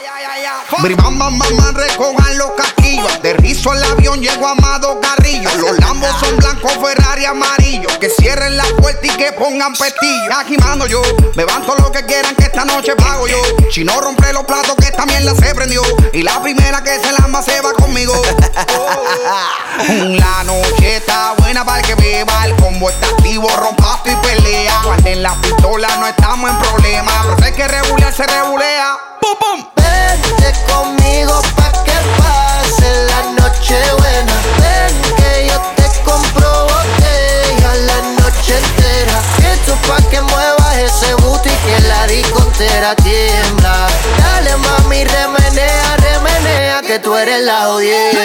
Bam, bam, bam, bam, recojan los casquillos. Aterrizo el avión, llego a Amado Carrillo. Los Lambos son blancos, Ferrari amarillo. Que cierren la puerta y que pongan pestillo. Aquí mando yo, me van todo lo que quieran, que esta noche pago yo. Si no rompe los platos, que esta mierda se prendió. Y la primera que se lamba se va conmigo. La noche está buena para el que beba. El combo está activo, rompazo y pelea. Guarden la pistola, no estamos en problema. Pero si hay que regular, se regulea. ¡Pum, pum! Vente conmigo pa' que pase la noche buena. Ven que yo te compro botella la noche entera. Esto pa' que muevas ese booty que la disco entera tiembla. Dale mami, remenea, remenea, que tú eres la jodienda.